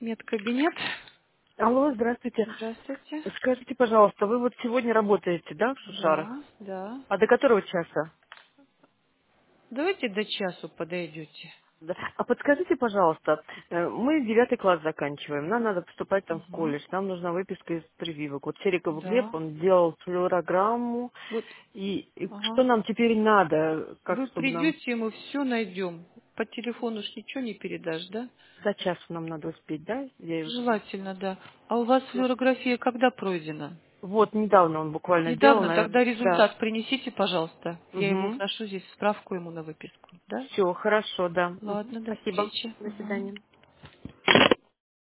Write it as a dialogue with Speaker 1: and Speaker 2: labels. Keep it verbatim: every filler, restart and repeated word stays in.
Speaker 1: Медкабинет.
Speaker 2: Алло, здравствуйте.
Speaker 1: Здравствуйте.
Speaker 2: Скажите, пожалуйста, вы вот сегодня работаете, да, в Шушарах?
Speaker 1: Да, да.
Speaker 2: А до которого часа?
Speaker 1: Давайте до часу подойдете.
Speaker 2: Да. А подскажите, пожалуйста, э, мы девятый класс заканчиваем, нам надо поступать там в
Speaker 1: Угу.
Speaker 2: колледж, нам нужна выписка из прививок. Вот Сериков Глеб,
Speaker 1: Да.
Speaker 2: он делал флюорограмму,
Speaker 1: Вот,
Speaker 2: и, и что
Speaker 1: ага.
Speaker 2: нам теперь надо, как
Speaker 1: Вы
Speaker 2: чтобы нам
Speaker 1: придете, и мы все найдем. По телефону ж ничего не передашь, да?
Speaker 2: за час нам надо успеть, да? Я его-
Speaker 1: Желательно, да. А у вас флюорография когда пройдена?
Speaker 2: Вот, недавно он буквально делал,
Speaker 1: Недавно,
Speaker 2: наверное,
Speaker 1: тогда
Speaker 2: да.
Speaker 1: результат принесите, пожалуйста. Я ему
Speaker 2: Угу.
Speaker 1: вношу здесь справку ему на выписку, да?
Speaker 2: Все, хорошо, да. Мгм.
Speaker 1: Ладно, до
Speaker 2: Спасибо.
Speaker 1: встречи.
Speaker 2: До
Speaker 1: Мгм.
Speaker 2: свидания.